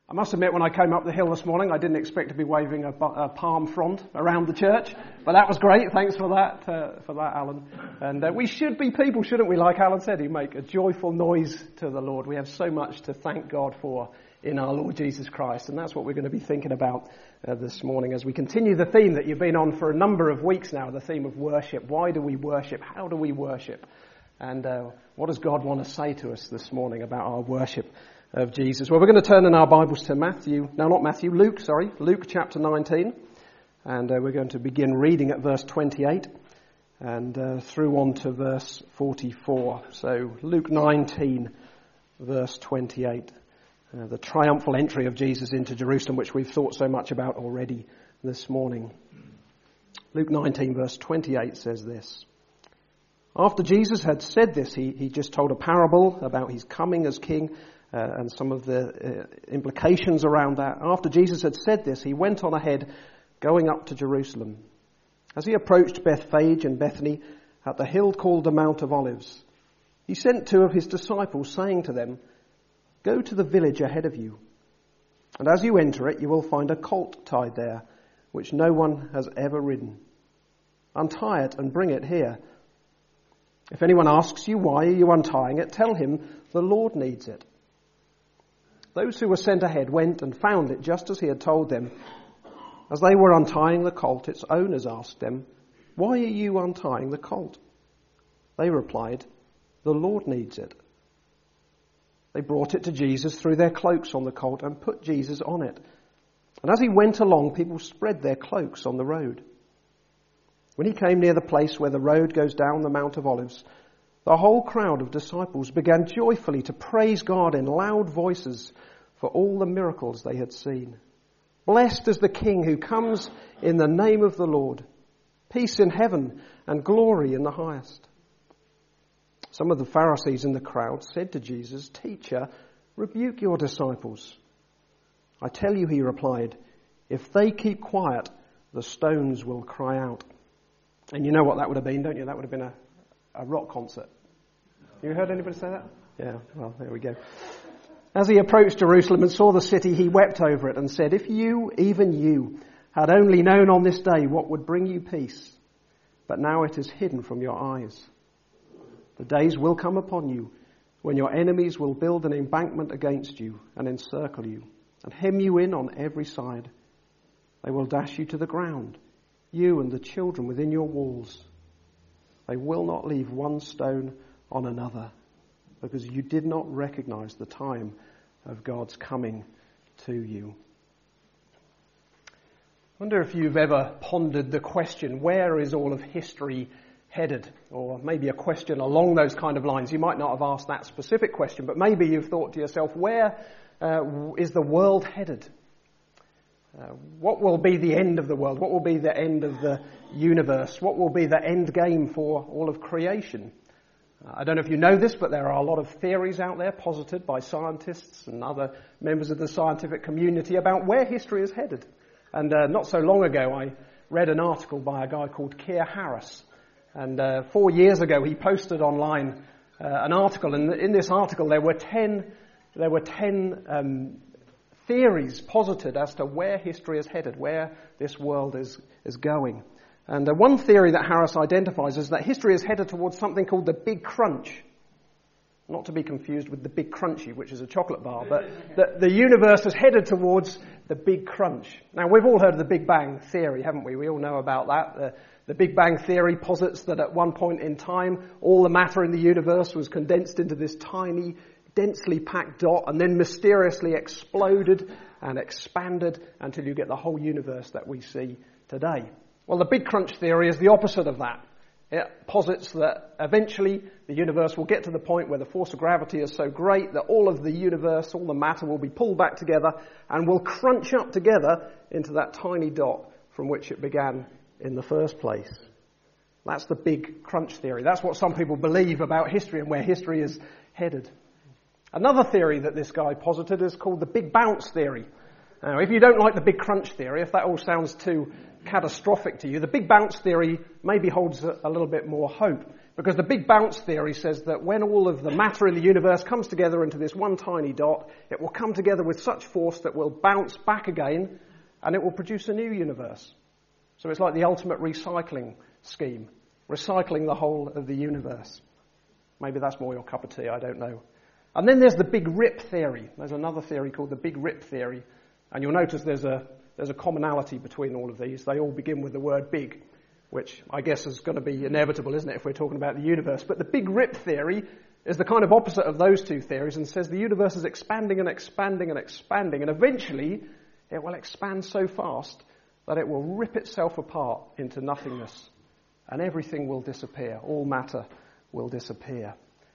I must admit, when I came up the hill this morning, I didn't expect to be waving a palm frond around the church, but that was great. Thanks for that, Alan. And we should be people, shouldn't we? Like Alan said, who make a joyful noise to the Lord. We have so much to thank God for in our Lord Jesus Christ, and that's what we're going to be thinking about this morning as we continue the theme that you've been on for a number of weeks now, the theme of worship. Why do we worship? How do we worship? And what does God want to say to us this morning about our worship of Jesus? Well, we're going to turn in our Bibles to Luke chapter 19, and we're going to begin reading at verse 28 and through on to verse 44. So Luke 19, verse 28, the triumphal entry of Jesus into Jerusalem, which we've thought so much about already this morning. Luke 19, verse 28 says this. After Jesus had said this, he just told a parable about his coming as king, and some of the implications around that. After Jesus had said this, he went on ahead, going up to Jerusalem. As he approached Bethphage and Bethany at the hill called the Mount of Olives, he sent two of his disciples, saying to them, "Go to the village ahead of you, and as you enter it, you will find a colt tied there, which no one has ever ridden. Untie it and bring it here. If anyone asks you, 'Why are you untying it?' tell him, 'The Lord needs it.'" Those who were sent ahead went and found it just as he had told them. As they were untying the colt, its owners asked them, "Why are you untying the colt?" They replied, "The Lord needs it." They brought it to Jesus, threw their cloaks on the colt, and put Jesus on it. And as he went along, people spread their cloaks on the road. When he came near the place where the road goes down the Mount of Olives, the whole crowd of disciples began joyfully to praise God in loud voices for all the miracles they had seen. "Blessed is the King who comes in the name of the Lord. Peace in heaven and glory in the highest." Some of the Pharisees in the crowd said to Jesus, "Teacher, rebuke your disciples." "I tell you," he replied, "if they keep quiet, the stones will cry out." And you know what that would have been, don't you? That would have been a rock concert. You heard anybody say that? Yeah, well, there we go. As he approached Jerusalem and saw the city, he wept over it and said, "If you, even you, had only known on this day what would bring you peace, but now it is hidden from your eyes. The days will come upon you when your enemies will build an embankment against you and encircle you and hem you in on every side. They will dash you to the ground, you and the children within your walls. They will not leave one stone on another, because you did not recognize the time of God's coming to you." I wonder if you've ever pondered the question, where is all of history headed? Or maybe a question along those kind of lines. You might not have asked that specific question, but maybe you've thought to yourself, where is the world headed? What will be the end of the world? What will be the end of the universe? What will be the end game for all of creation? I don't know if you know this, but there are a lot of theories out there posited by scientists and other members of the scientific community about where history is headed. And not so long ago, I read an article by a guy called Keir Harris. And 4 years ago, he posted online an article. And in this article, there were 10 theories posited as to where history is headed, where this world is going. And one theory that Harris identifies is that history is headed towards something called the Big Crunch. Not to be confused with the Big Crunchy, which is a chocolate bar, but the universe is headed towards the Big Crunch. Now, we've all heard of the Big Bang Theory, haven't we? We all know about that. The Big Bang Theory posits that at one point in time, all the matter in the universe was condensed into this tiny, densely packed dot, and then mysteriously exploded and expanded until you get the whole universe that we see today. Well, the Big Crunch theory is the opposite of that. It posits that eventually the universe will get to the point where the force of gravity is so great that all of the universe, all the matter will be pulled back together and will crunch up together into that tiny dot from which it began in the first place. That's the Big Crunch theory. That's what some people believe about history and where history is headed. Another theory that this guy posited is called the Big Bounce theory. Now, if you don't like the Big Crunch theory, if that all sounds too catastrophic to you, the Big Bounce theory maybe holds a little bit more hope, Because the Big Bounce theory says that when all of the matter in the universe comes together into this one tiny dot, it will come together with such force that will bounce back again and it will produce a new universe. So it's like the ultimate recycling scheme, recycling the whole of the universe. Maybe that's more your cup of tea, I don't know. And then there's the Big Rip theory. There's another theory called the Big Rip theory. And you'll notice there's a commonality between all of these. They all begin with the word big, which I guess is going to be inevitable, isn't it, if we're talking about the universe. But the Big Rip theory is the kind of opposite of those two theories and says the universe is expanding and expanding and expanding, and eventually it will expand so fast that it will rip itself apart into nothingness, and everything will disappear. All matter will disappear.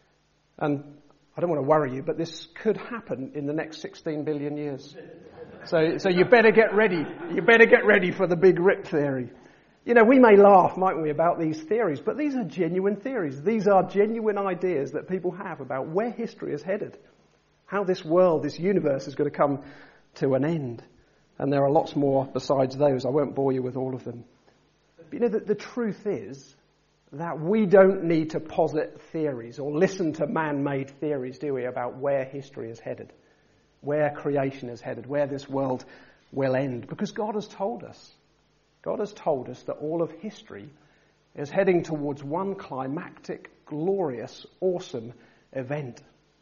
And I don't want to worry you, but this could happen in the next 16 billion years. So you better get ready. You better get ready for the Big Rip theory. You know, we may laugh, mightn't we, about these theories, but these are genuine theories. These are genuine ideas that people have about where history is headed, how this world, this universe is going to come to an end. And there are lots more besides those. I won't bore you with all of them. But you know, the truth is that we don't need to posit theories or listen to man-made theories, do we, about where history is headed, where creation is headed, where this world will end. Because God has told us. God has told us that all of history is heading towards one climactic, glorious, awesome event.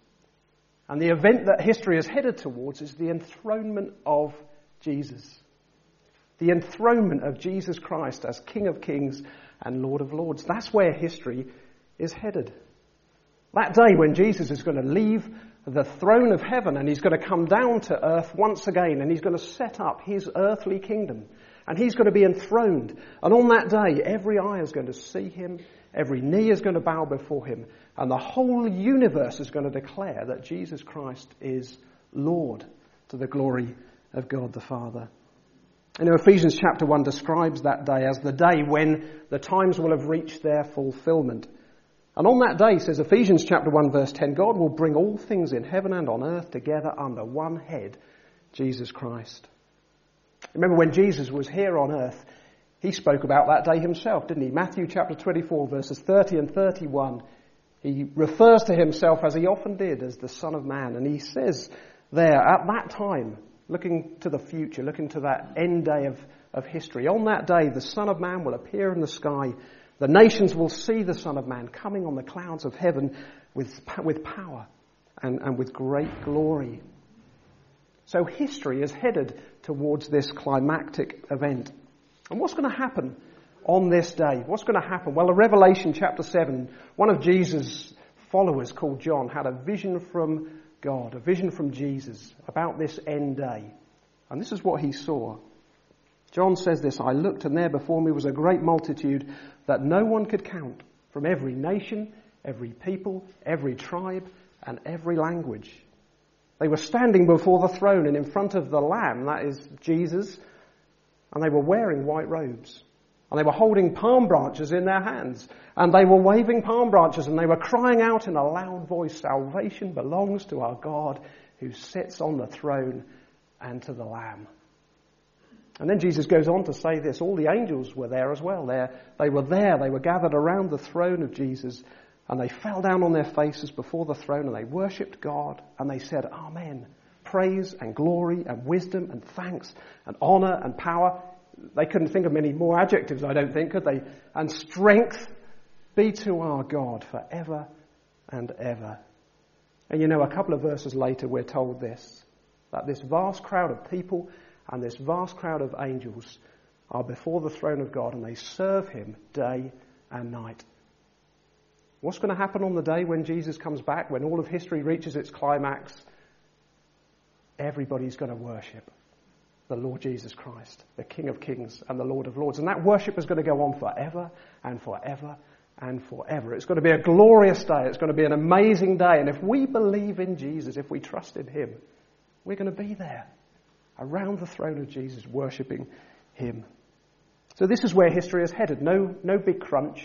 And the event that history is headed towards is the enthronement of Jesus. The enthronement of Jesus Christ as King of Kings and Lord of Lords. That's where history is headed. That day when Jesus is going to leave the throne of heaven and he's going to come down to earth once again and he's going to set up his earthly kingdom. And he's going to be enthroned. And on that day, every eye is going to see him. Every knee is going to bow before him. And the whole universe is going to declare that Jesus Christ is Lord, to the glory of God the Father. You know, Ephesians chapter 1 describes that day as the day when the times will have reached their fulfillment. And on that day, says Ephesians chapter 1 verse 10, God will bring all things in heaven and on earth together under one head, Jesus Christ. Remember when Jesus was here on earth, he spoke about that day himself, didn't he? Matthew chapter 24 verses 30 and 31. He refers to himself, as he often did, as the Son of Man. And he says there, at that time, looking to the future, looking to that end day of history, on that day the Son of Man will appear in the sky. The nations will see the Son of Man coming on the clouds of heaven with power and with great glory. So history is headed towards this climactic event. And what's going to happen on this day? What's going to happen? Well, in Revelation chapter 7, one of Jesus' followers called John had a vision from God, a vision from Jesus about this end day. And this is what he saw. John says this, I looked and there before me was a great multitude that no one could count, from every nation, every people, every tribe, and every language. They were standing before the throne and in front of the Lamb, that is Jesus, and they were wearing white robes. And they were holding palm branches in their hands. And they were waving palm branches and they were crying out in a loud voice, salvation belongs to our God who sits on the throne and to the Lamb. And then Jesus goes on to say this, all the angels were there as well. They were gathered around the throne of Jesus. And they fell down on their faces before the throne and they worshipped God and they said, Amen. Praise and glory and wisdom and thanks and honor and power. They couldn't think of many more adjectives, I don't think, could they? And strength be to our God forever and ever. And you know, a couple of verses later we're told this, that this vast crowd of people and this vast crowd of angels are before the throne of God and they serve him day and night. What's going to happen on the day when Jesus comes back, when all of history reaches its climax? Everybody's going to worship the Lord Jesus Christ, the King of Kings and the Lord of Lords. And that worship is going to go on forever and forever and forever. It's going to be a glorious day. It's going to be an amazing day. And if we believe in Jesus, if we trust in him, we're going to be there around the throne of Jesus, worshipping him. So this is where history is headed. No big crunch.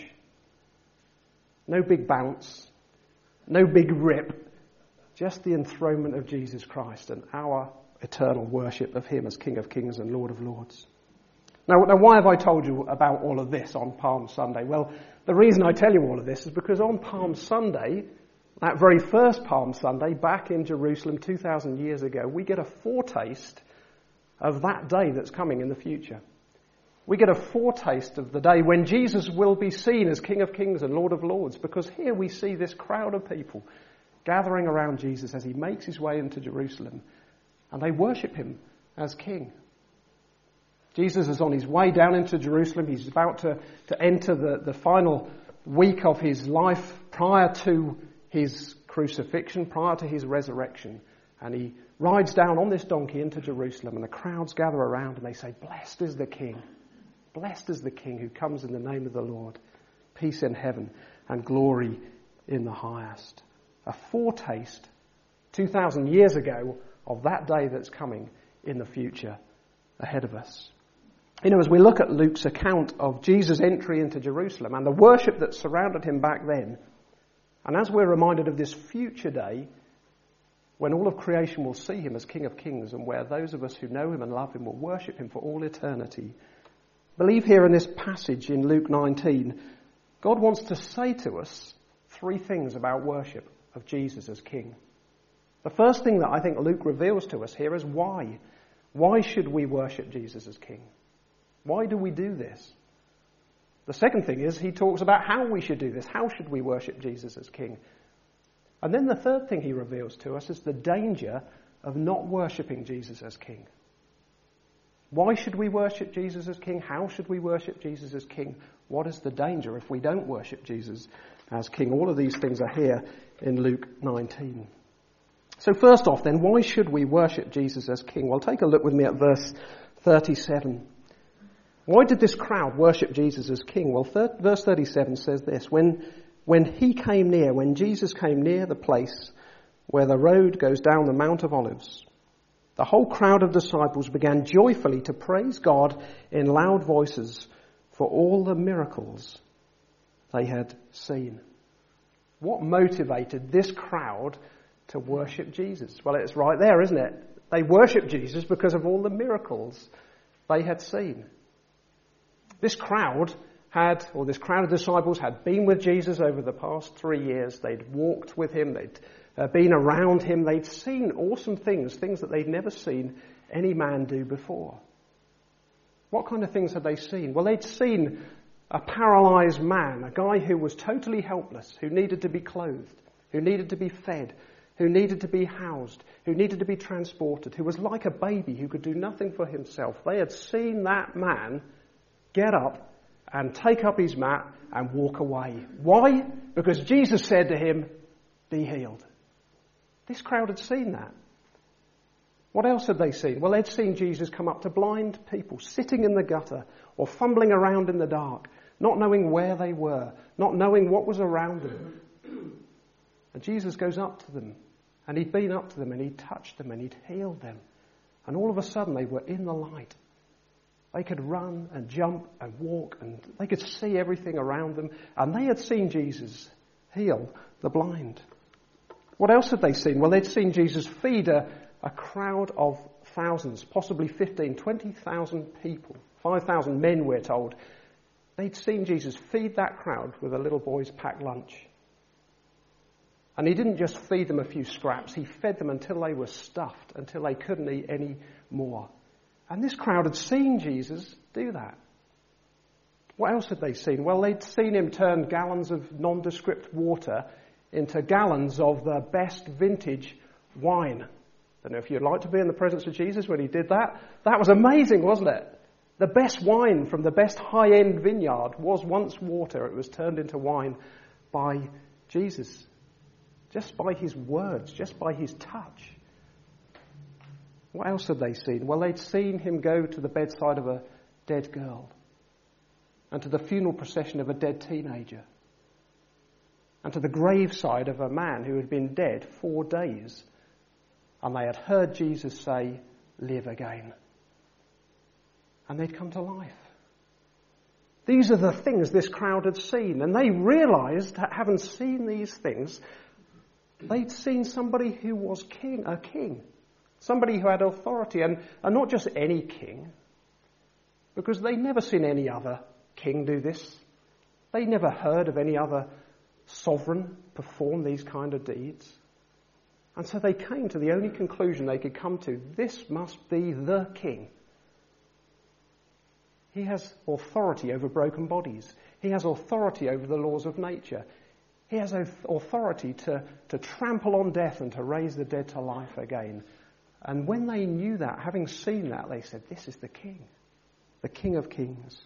No big bounce, no big rip, just the enthronement of Jesus Christ and our eternal worship of him as King of Kings and Lord of Lords. Now, why have I told you about all of this on Palm Sunday? Well, the reason I tell you all of this is because on Palm Sunday, that very first Palm Sunday, back in Jerusalem 2,000 years ago, we get a foretaste of that day that's coming in the future. We get a foretaste of the day when Jesus will be seen as King of Kings and Lord of Lords, because here we see this crowd of people gathering around Jesus as he makes his way into Jerusalem, and they worship him as King. Jesus is on his way down into Jerusalem. He's about to enter the final week of his life prior to his crucifixion, prior to his resurrection. And he rides down on this donkey into Jerusalem, and the crowds gather around and they say, "Blessed is the King. Blessed is the King who comes in the name of the Lord. Peace in heaven and glory in the highest." A foretaste 2,000 years ago of that day that's coming in the future ahead of us. You know, as we look at Luke's account of Jesus' entry into Jerusalem and the worship that surrounded him back then, and as we're reminded of this future day when all of creation will see him as King of Kings, and where those of us who know him and love him will worship him for all eternity, I believe here in this passage in Luke 19, God wants to say to us three things about worship of Jesus as King. The first thing that I think Luke reveals to us here is why. Why should we worship Jesus as King? Why do we do this? The second thing is he talks about how we should do this. How should we worship Jesus as King? And then the third thing he reveals to us is the danger of not worshipping Jesus as King. Why should we worship Jesus as King? How should we worship Jesus as King? What is the danger if we don't worship Jesus as King? All of these things are here in Luke 19. So first off then, why should we worship Jesus as King? Well, take a look with me at verse 37. Why did this crowd worship Jesus as King? Well, verse 37 says this: When Jesus came near the place where the road goes down the Mount of Olives, the whole crowd of disciples began joyfully to praise God in loud voices for all the miracles they had seen. What motivated this crowd to worship Jesus? Well, it's right there, isn't it? They worshiped Jesus because of all the miracles they had seen. This crowd of disciples had been with Jesus over the past 3 years. They'd walked with him. They'd been around him. They'd seen awesome things that they'd never seen any man do before. What kind of things had they seen? Well, they'd seen a paralyzed man, a guy who was totally helpless, who needed to be clothed, who needed to be fed, who needed to be housed, who needed to be transported, who was like a baby who could do nothing for himself. They had seen that man get up and take up his mat and walk away. Why? Because Jesus said to him, "Be healed." This crowd had seen that. What else had they seen? Well, they'd seen Jesus come up to blind people sitting in the gutter or fumbling around in the dark, not knowing where they were, not knowing what was around them. And Jesus goes up to them, and he'd been up to them, and he'd touched them, and he'd healed them. And all of a sudden they were in the light. They could run and jump and walk, and they could see everything around them. And they had seen Jesus heal the blind. What else had they seen? Well, they'd seen Jesus feed a crowd of thousands, possibly 15, 20,000 people, 5,000 men, we're told. They'd seen Jesus feed that crowd with a little boy's packed lunch. And he didn't just feed them a few scraps. He fed them until they were stuffed, until they couldn't eat any more. And this crowd had seen Jesus do that. What else had they seen? Well, they'd seen him turn gallons of nondescript water into gallons of the best vintage wine. I don't know if you'd like to be in the presence of Jesus when he did that. That was amazing, wasn't it? The best wine from the best high-end vineyard was once water. It was turned into wine by Jesus. Just by his words, just by his touch. What else had they seen? Well, they'd seen him go to the bedside of a dead girl, and to the funeral procession of a dead teenager, and to the graveside of a man who had been dead 4 days, and they had heard Jesus say, "Live again." And they'd come to life. These are the things this crowd had seen, and they realized, having seen these things, they'd seen somebody who was a king. Somebody who had authority, and not just any king, because they'd never seen any other king do this. They never heard of any other sovereign perform these kind of deeds. And so they came to the only conclusion they could come to: this must be the king. He has authority over broken bodies. He has authority over the laws of nature. He has authority to trample on death and to raise the dead to life again. And when they knew that, having seen that, they said, this is the King of Kings.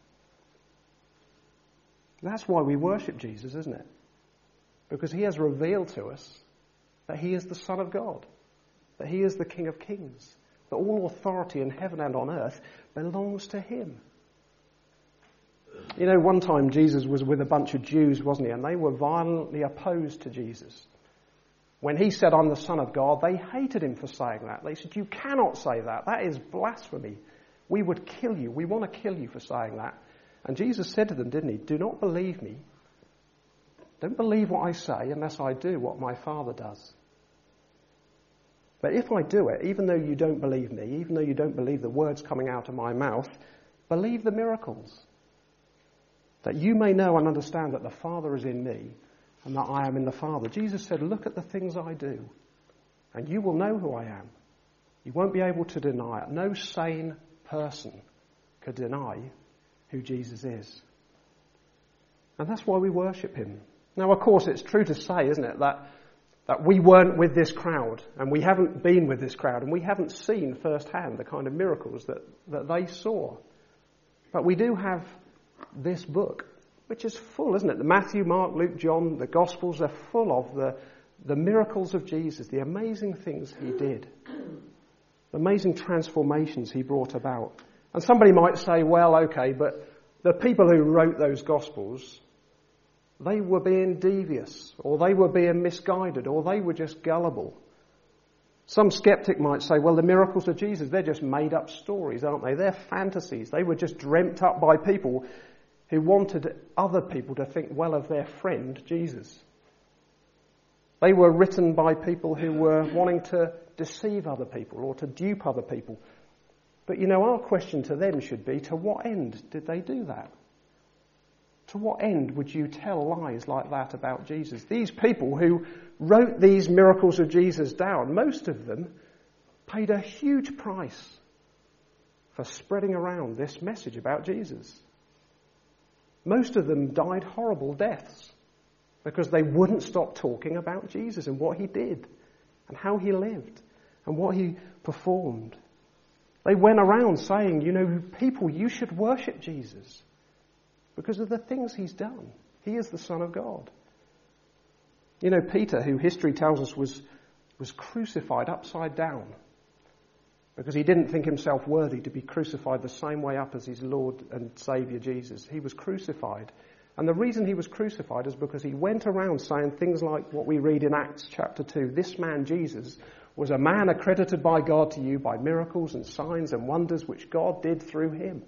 That's why we worship Jesus, isn't it? Because he has revealed to us that he is the Son of God, that he is the King of Kings, that all authority in heaven and on earth belongs to him. You know, one time Jesus was with a bunch of Jews, wasn't he? And they were violently opposed to Jesus. When he said, I'm the Son of God, they hated him for saying that. They said, you cannot say that. That is blasphemy. We would kill you. We want to kill you for saying that. And Jesus said to them, didn't he? Do not believe me. Don't believe what I say unless I do what my Father does. But if I do it, even though you don't believe me, even though you don't believe the words coming out of my mouth, believe the miracles. That you may know and understand that the Father is in me and that I am in the Father. Jesus said, look at the things I do and you will know who I am. You won't be able to deny it. No sane person could deny who Jesus is. And that's why we worship him. Now, of course, it's true to say, isn't it, that we weren't with this crowd and we haven't been with this crowd and we haven't seen firsthand the kind of miracles that they saw. But we do have this book, which is full, isn't it? The Matthew, Mark, Luke, John, the Gospels are full of the miracles of Jesus, the amazing things he did, the amazing transformations he brought about. And somebody might say, well, okay, but the people who wrote those Gospels, they were being devious, or they were being misguided, or they were just gullible. Some skeptic might say, well, the miracles of Jesus, they're just made-up stories, aren't they? They're fantasies. They were just dreamt up by people who wanted other people to think well of their friend, Jesus. They were written by people who were wanting to deceive other people or to dupe other people. But, you know, our question to them should be, to what end did they do that? To what end would you tell lies like that about Jesus? These people who wrote these miracles of Jesus down, most of them paid a huge price for spreading around this message about Jesus. Most of them died horrible deaths because they wouldn't stop talking about Jesus and what he did and how he lived and what he performed. They went around saying, you know, people, you should worship Jesus because of the things he's done. He is the Son of God. You know, Peter, who history tells us was crucified upside down because he didn't think himself worthy to be crucified the same way up as his Lord and Saviour Jesus. He was crucified. And the reason he was crucified is because he went around saying things like what we read in Acts chapter 2. This man, Jesus, was a man accredited by God to you by miracles and signs and wonders which God did through him.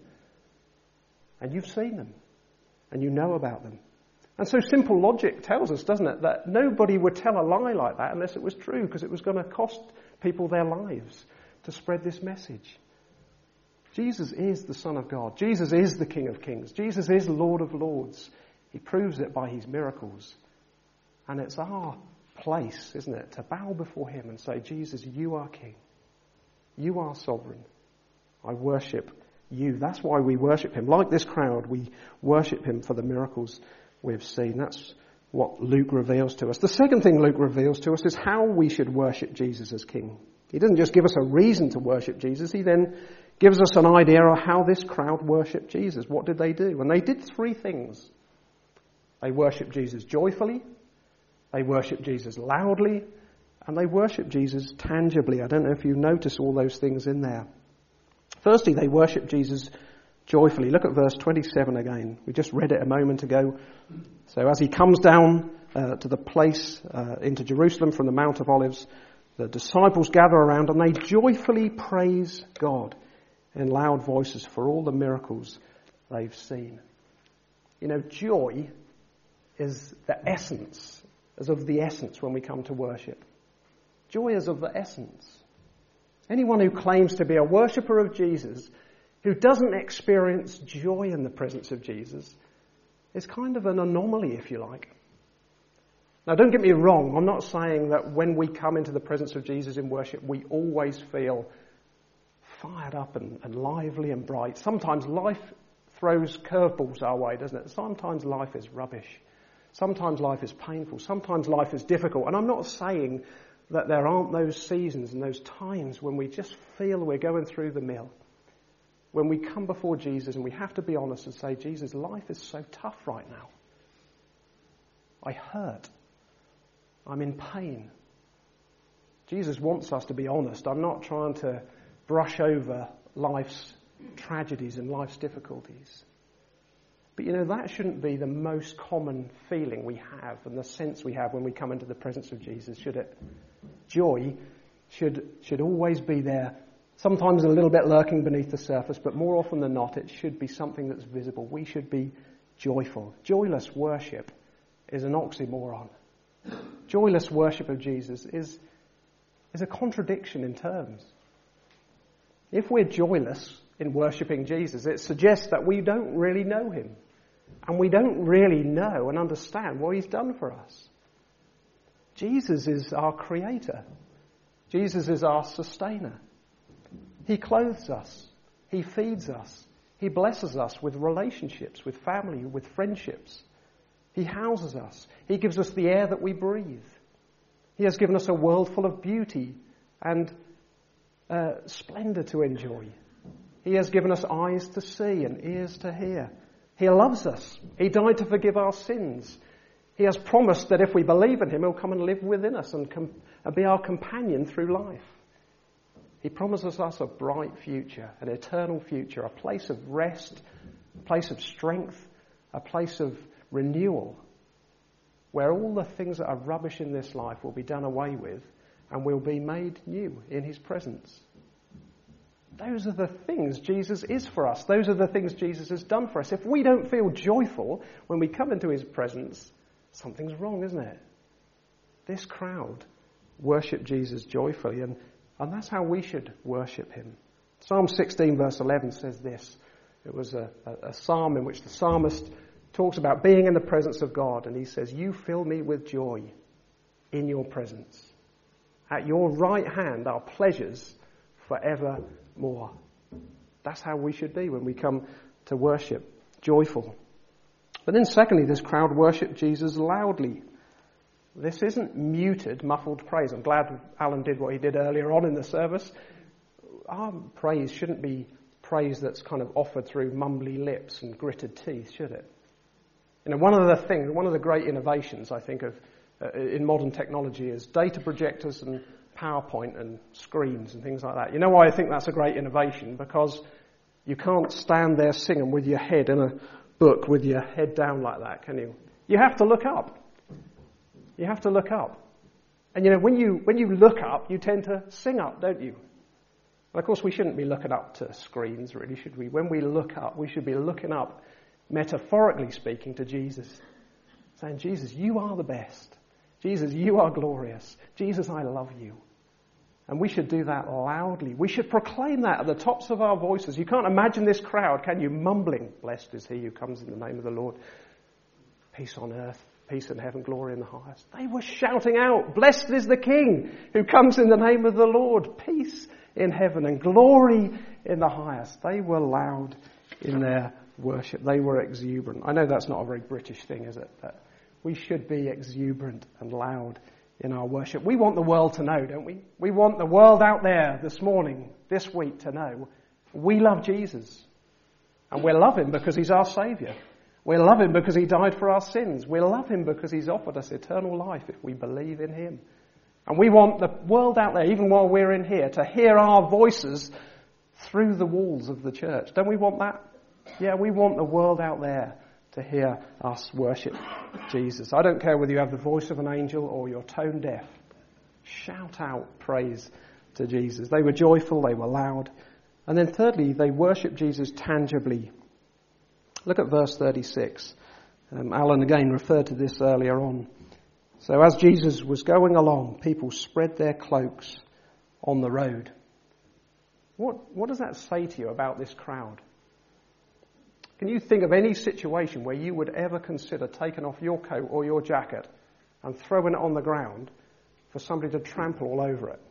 And you've seen them. And you know about them. And so simple logic tells us, doesn't it, that nobody would tell a lie like that unless it was true, because it was going to cost people their lives to spread this message. Jesus is the Son of God. Jesus is the King of Kings. Jesus is Lord of Lords. He proves it by his miracles. And it's our place, isn't it, to bow before him and say, Jesus, you are King. You are sovereign. I worship you. That's why we worship him. Like this crowd, we worship him for the miracles we've seen. That's what Luke reveals to us. The second thing Luke reveals to us is how we should worship Jesus as King. He doesn't just give us a reason to worship Jesus. He then gives us an idea of how this crowd worshipped Jesus. What did they do? And they did three things. They worshipped Jesus joyfully, they worshipped Jesus loudly, and they worshipped Jesus tangibly. I don't know if you notice all those things in there. Firstly, they worshipped Jesus joyfully. Look at verse 27 again. We just read it a moment ago. So as he comes down to the place into Jerusalem from the Mount of Olives, the disciples gather around and they joyfully praise God in loud voices for all the miracles they've seen. You know, joy is the essence, is of the essence when we come to worship. Joy is of the essence. Anyone who claims to be a worshipper of Jesus who doesn't experience joy in the presence of Jesus is kind of an anomaly, if you like. Now, don't get me wrong. I'm not saying that when we come into the presence of Jesus in worship, we always feel fired up and lively and bright. Sometimes life throws curveballs our way, doesn't it? Sometimes life is rubbish. Sometimes life is painful. Sometimes life is difficult. And I'm not saying that there aren't those seasons and those times when we just feel we're going through the mill. When we come before Jesus and we have to be honest and say, Jesus, life is so tough right now. I hurt. I'm in pain. Jesus wants us to be honest. I'm not trying to brush over life's tragedies and life's difficulties. But that shouldn't be the most common feeling we have and the sense we have when we come into the presence of Jesus, should it? Joy should always be there, sometimes a little bit lurking beneath the surface, but more often than not, it should be something that's visible. We should be joyful. Joyless worship is an oxymoron. Joyless worship of Jesus is a contradiction in terms. If we're joyless in worshipping Jesus, it suggests that we don't really know him. And we don't really know and understand what he's done for us. Jesus is our creator. Jesus is our sustainer. He clothes us. He feeds us. He blesses us with relationships, with family, with friendships. He houses us. He gives us the air that we breathe. He has given us a world full of beauty and splendor to enjoy. He has given us eyes to see and ears to hear. He loves us. He died to forgive our sins. He has promised that if we believe in him, he'll come and live within us and be our companion through life. He promises us a bright future, an eternal future, a place of rest, a place of strength, a place of renewal, where all the things that are rubbish in this life will be done away with and will be made new in his presence. Those are the things Jesus is for us. Those are the things Jesus has done for us. If we don't feel joyful when we come into his presence, something's wrong, isn't it? This crowd worship Jesus joyfully, and that's how we should worship him. Psalm 16 verse 11 says this. It was a psalm in which the psalmist talks about being in the presence of God, and he says, "You fill me with joy in your presence. At your right hand are pleasures forevermore." That's how we should be when we come to worship, joyful. But then secondly, this crowd worshipped Jesus loudly. This isn't muted, muffled praise. I'm glad Alan did what he did earlier on in the service. Our praise shouldn't be praise that's kind of offered through mumbly lips and gritted teeth, should it? One of the great innovations, I think, of in modern technology is data projectors and PowerPoint and screens and things like that. You know why I think that's a great innovation? Because you can't stand there singing with your head in a book with your head down like that, can you? You have to look up. You have to look up. And when you look up, you tend to sing up, don't you? And of course, we shouldn't be looking up to screens, really, should we? When we look up, we should be looking up, metaphorically speaking, to Jesus. Saying, Jesus, you are the best. Jesus, you are glorious. Jesus, I love you. And we should do that loudly. We should proclaim that at the tops of our voices. You can't imagine this crowd, can you, mumbling, "Blessed is he who comes in the name of the Lord. Peace on earth, peace in heaven, glory in the highest." They were shouting out, "Blessed is the King who comes in the name of the Lord. Peace in heaven and glory in the highest." They were loud in their worship. They were exuberant. I know that's not a very British thing, is it? But we should be exuberant and loud in our worship. We want the world to know, don't we? We want the world out there this morning, this week, to know we love Jesus. And we love him because he's our Saviour. We love him because he died for our sins. We love him because he's offered us eternal life if we believe in him. And we want the world out there, even while we're in here, to hear our voices through the walls of the church. Don't we want that? Yeah, we want the world out there to hear us worship Jesus. I don't care whether you have the voice of an angel or you're tone deaf. Shout out praise to Jesus. They were joyful, they were loud. And then thirdly, they worshipped Jesus tangibly. Look at verse 36. Alan again referred to this earlier on. So as Jesus was going along, people spread their cloaks on the road. What does that say to you about this crowd? Can you think of any situation where you would ever consider taking off your coat or your jacket and throwing it on the ground for somebody to trample all over it?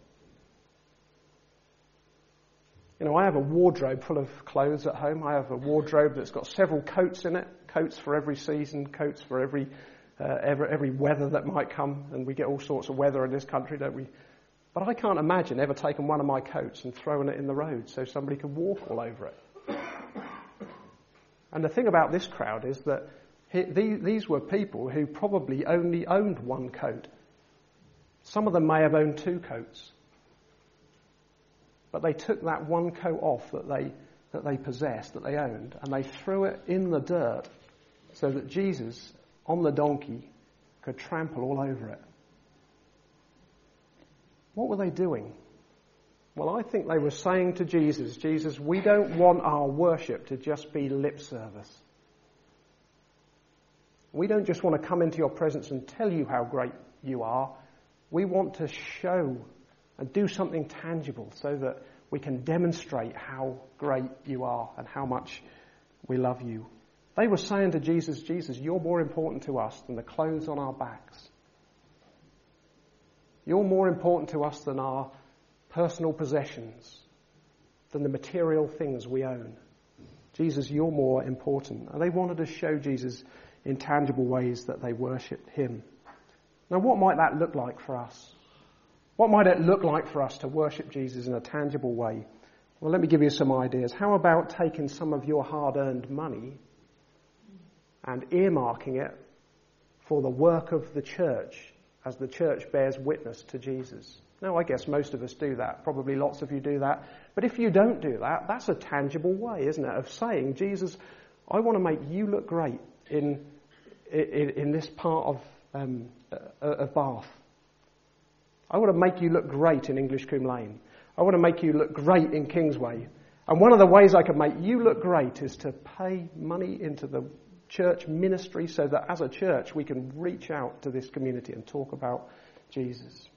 You know, I have a wardrobe full of clothes at home. I have a wardrobe that's got several coats in it, coats for every season, coats for every weather that might come, and we get all sorts of weather in this country, don't we? But I can't imagine ever taking one of my coats and throwing it in the road so somebody could walk all over it. And the thing about this crowd is that these were people who probably only owned one coat. Some of them may have owned two coats. But they took that one coat off that they possessed, that they owned, and they threw it in the dirt so that Jesus, on the donkey, could trample all over it. What were they doing? Well, I think they were saying to Jesus, Jesus, we don't want our worship to just be lip service. We don't just want to come into your presence and tell you how great you are. We want to show and do something tangible so that we can demonstrate how great you are and how much we love you. They were saying to Jesus, Jesus, you're more important to us than the clothes on our backs. You're more important to us than our personal possessions, than the material things we own. Jesus, you're more important. And they wanted to show Jesus in tangible ways that they worshipped him. Now, what might that look like for us? What might it look like for us to worship Jesus in a tangible way? Well, let me give you some ideas. How about taking some of your hard-earned money and earmarking it for the work of the church as the church bears witness to Jesus? Now, I guess most of us do that. Probably lots of you do that. But if you don't do that, that's a tangible way, isn't it, of saying, Jesus, I want to make you look great in this part of Bath. I want to make you look great in English Combe Lane. I want to make you look great in Kingsway. And one of the ways I can make you look great is to pay money into the church ministry so that as a church we can reach out to this community and talk about Jesus.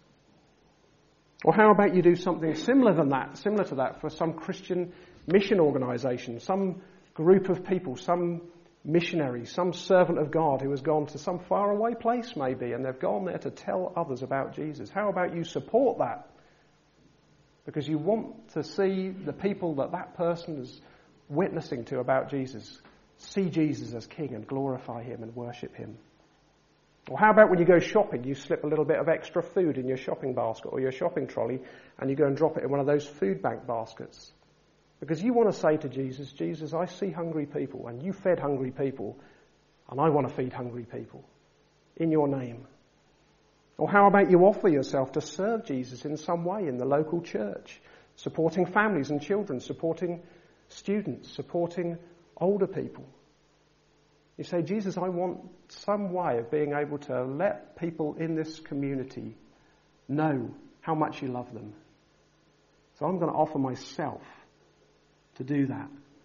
Or how about you do something similar to that for some Christian mission organisation, some group of people, some missionary, some servant of God who has gone to some faraway place maybe, and they've gone there to tell others about Jesus. How about you support that? Because you want to see the people that person is witnessing to about Jesus, see Jesus as King and glorify him and worship him. Or how about when you go shopping, you slip a little bit of extra food in your shopping basket or your shopping trolley and you go and drop it in one of those food bank baskets? Because you want to say to Jesus, Jesus, I see hungry people and you fed hungry people and I want to feed hungry people in your name. Or how about you offer yourself to serve Jesus in some way in the local church, supporting families and children, supporting students, supporting older people. You say, Jesus, I want some way of being able to let people in this community know how much you love them. So I'm going to offer myself to do that.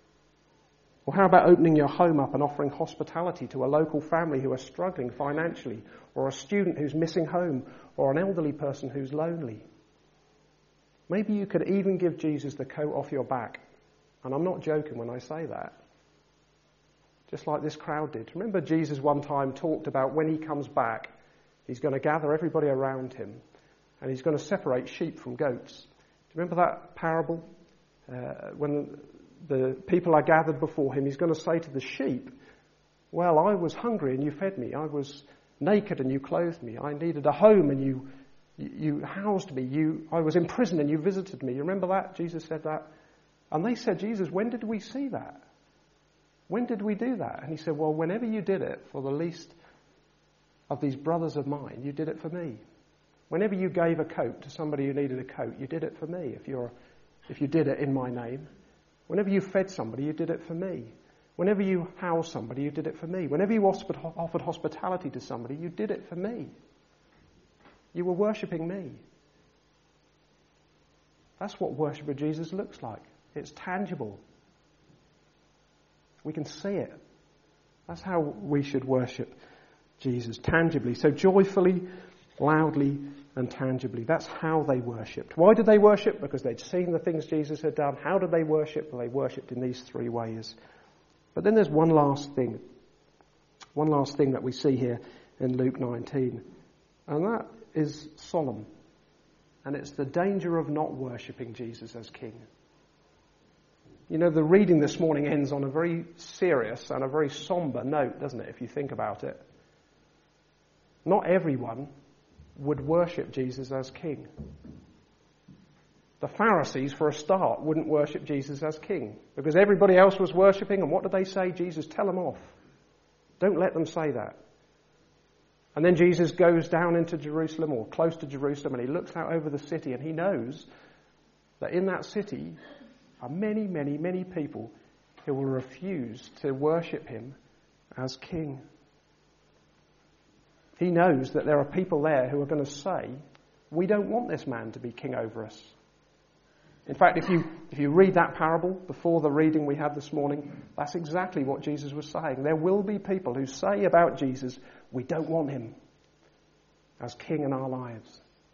Or how about opening your home up and offering hospitality to a local family who are struggling financially, or a student who's missing home, or an elderly person who's lonely? Maybe you could even give Jesus the coat off your back. And I'm not joking when I say that. Just like this crowd did. Remember Jesus one time talked about when he comes back, he's going to gather everybody around him and he's going to separate sheep from goats. Do you remember that parable? When the people are gathered before him, he's going to say to the sheep, well, I was hungry and you fed me. I was naked and you clothed me. I needed a home and you housed me. I was in prison and you visited me. You remember that? Jesus said that. And they said, Jesus, when did we see that? When did we do that? And he said, well, whenever you did it for the least of these brothers of mine, you did it for me. Whenever you gave a coat to somebody who needed a coat, you did it for me. If you did it in my name. Whenever you fed somebody, you did it for me. Whenever you housed somebody, you did it for me. Whenever you offered hospitality to somebody, you did it for me. You were worshipping me. That's what worship of Jesus looks like. It's tangible. We can see it. That's how we should worship Jesus, tangibly. So joyfully, loudly, and tangibly. That's how they worshipped. Why did they worship? Because they'd seen the things Jesus had done. How did they worship? Well, they worshipped in these three ways. But then there's one last thing that we see here in Luke 19, and that is solemn. And it's the danger of not worshipping Jesus as King. You know, the reading this morning ends on a very serious and a very somber note, doesn't it, if you think about it? Not everyone would worship Jesus as King. The Pharisees, for a start, wouldn't worship Jesus as King because everybody else was worshipping, and what did they say? Jesus, tell them off. Don't let them say that. And then Jesus goes down into Jerusalem, or close to Jerusalem, and he looks out over the city, and he knows that in that city are many, many, many people who will refuse to worship him as King. He knows that there are people there who are going to say, we don't want this man to be king over us. In fact, if you read that parable before the reading we had this morning, that's exactly what Jesus was saying. There will be people who say about Jesus, we don't want him as king in our lives.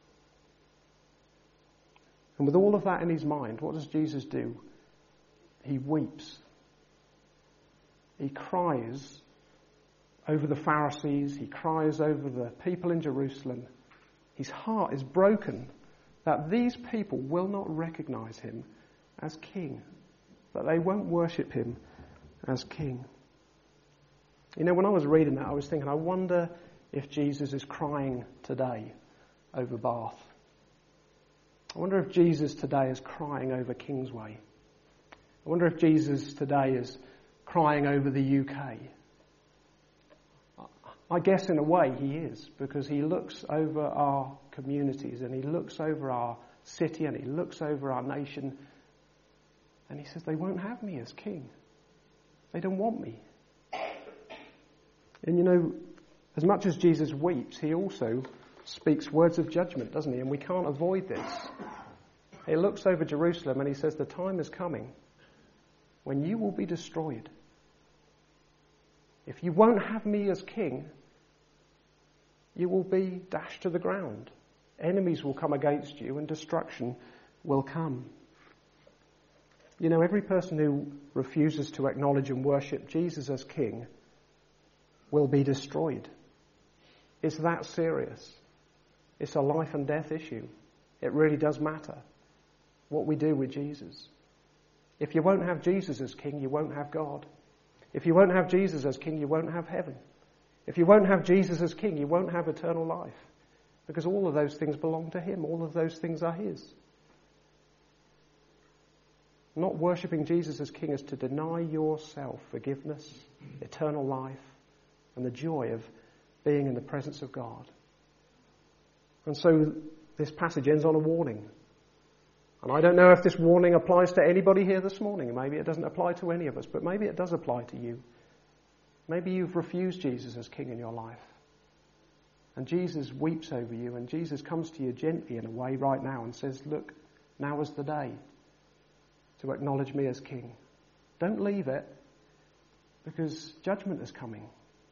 And with all of that in his mind, what does Jesus do? He weeps. He cries over the Pharisees. He cries over the people in Jerusalem. His heart is broken that these people will not recognize him as king, that they won't worship him as king. You know, when I was reading that, I was thinking, I wonder if Jesus is crying today over Bath. I wonder if Jesus today is crying over Kingsway. I wonder if Jesus today is crying over the UK. I guess in a way he is, because he looks over our communities and he looks over our city and he looks over our nation and he says, they won't have me as king. They don't want me. And you know, as much as Jesus weeps, he also speaks words of judgment, doesn't he? And we can't avoid this. He looks over Jerusalem and he says, the time is coming when you will be destroyed. If you won't have me as king, you will be dashed to the ground. Enemies will come against you and destruction will come. You know, every person who refuses to acknowledge and worship Jesus as king will be destroyed. It's that serious. It's a life and death issue. It really does matter what we do with Jesus. If you won't have Jesus as king, you won't have God. If you won't have Jesus as king, you won't have heaven. If you won't have Jesus as king, you won't have eternal life. Because all of those things belong to him. All of those things are his. Not worshipping Jesus as king is to deny yourself forgiveness, eternal life, and the joy of being in the presence of God. And so this passage ends on a warning. And I don't know if this warning applies to anybody here this morning. Maybe it doesn't apply to any of us, but maybe it does apply to you. Maybe you've refused Jesus as king in your life. And Jesus weeps over you, and Jesus comes to you gently in a way right now and says, look, now is the day to acknowledge me as king. Don't leave it, because judgment is coming.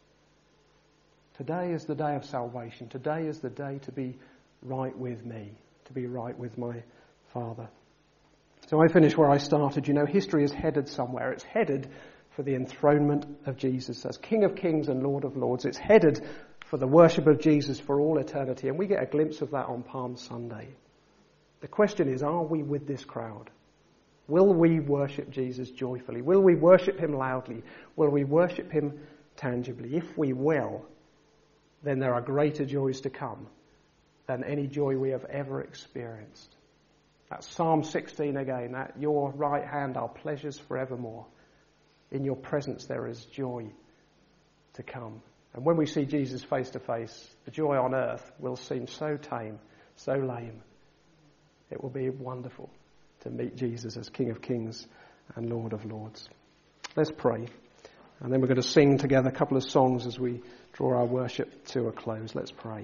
Today is the day of salvation. Today is the day to be right with me, to be right with my Father. So I finish where I started. You know, history is headed somewhere. It's headed for the enthronement of Jesus as King of Kings and Lord of Lords. It's headed for the worship of Jesus for all eternity. And we get a glimpse of that on Palm Sunday. The question is, are we with this crowd? Will we worship Jesus joyfully? Will we worship him loudly? Will we worship him tangibly? If we will, then there are greater joys to come than any joy we have ever experienced. That's Psalm 16 again. At your right hand are pleasures forevermore. In your presence there is joy to come. And when we see Jesus face to face, the joy on earth will seem so tame, so lame. It will be wonderful to meet Jesus as King of Kings and Lord of Lords. Let's pray. And then we're going to sing together a couple of songs as we draw our worship to a close. Let's pray.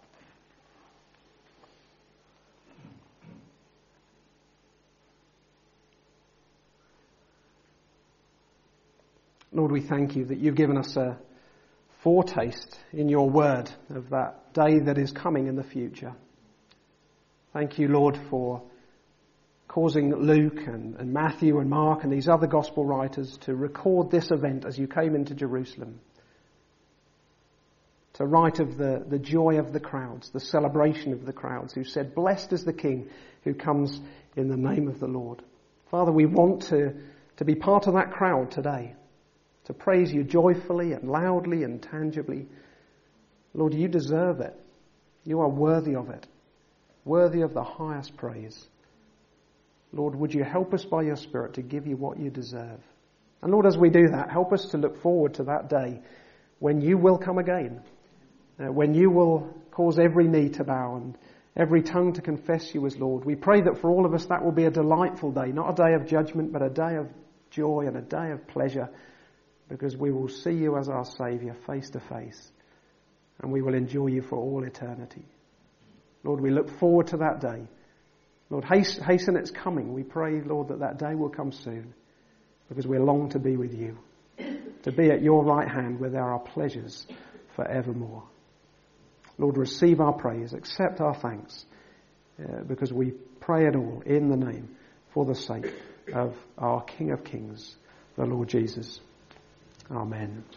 Lord, we thank you that you've given us a foretaste in your word of that day that is coming in the future. Thank you, Lord, for causing Luke and Matthew and Mark and these other gospel writers to record this event as you came into Jerusalem. To write of the joy of the crowds, the celebration of the crowds who said, "Blessed is the King who comes in the name of the Lord." Father, we want to be part of that crowd today, to praise you joyfully and loudly and tangibly. Lord, you deserve it. You are worthy of it, worthy of the highest praise. Lord, would you help us by your Spirit to give you what you deserve? And Lord, as we do that, help us to look forward to that day when you will come again, when you will cause every knee to bow and every tongue to confess you as Lord. We pray that for all of us that will be a delightful day, not a day of judgment, but a day of joy and a day of pleasure, because we will see you as our Saviour face to face, and we will enjoy you for all eternity. Lord, we look forward to that day. Lord, hasten its coming. We pray, Lord, that day will come soon, because we long to be with you, to be at your right hand where there are pleasures forevermore. Lord, receive our praise, accept our thanks, because we pray it all in the name, for the sake of our King of Kings, the Lord Jesus. Amen.